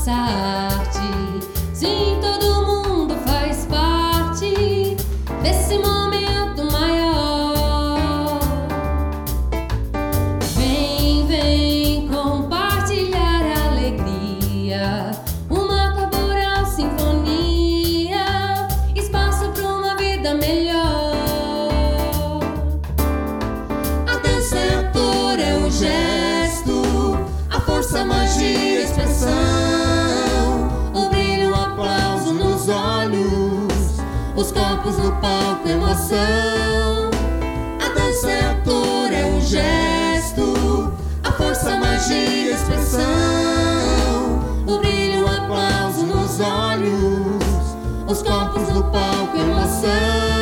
nossa arte. Sim, todo mundo faz parte desse momento maior. Vem, vem compartilhar a alegria, uma corporal sinfonia, espaço para uma vida melhor. A dança é a cor, é o gesto, a força, a magia, a expressão, o brilho, o aplauso nos olhos, os corpos no palco, emoção. A dança é a cor, é o gesto, a força, a magia, a expressão, o brilho, o aplauso nos olhos, os corpos no palco, emoção.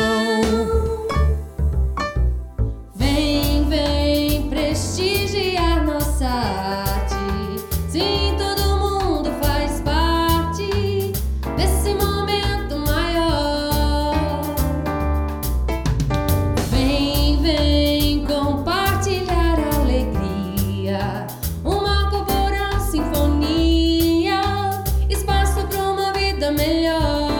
Vem, vem prestigiar nossa arte. Sim, todo mundo faz parte desse momento maior. Vem, vem compartilhar a alegria, uma corporal sinfonia, espaço para uma vida melhor.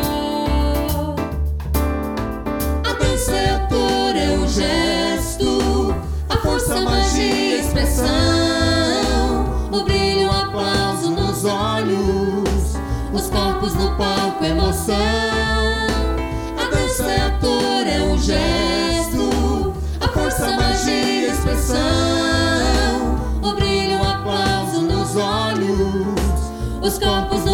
A dança é a cor, é o gesto, a força, a magia, a expressão, o brilho, o aplauso nos olhos, os corpos no palco, emoção. A dança é a cor, é o gesto, a força, a magia, a expressão, o brilho, o aplauso nos olhos, os corpos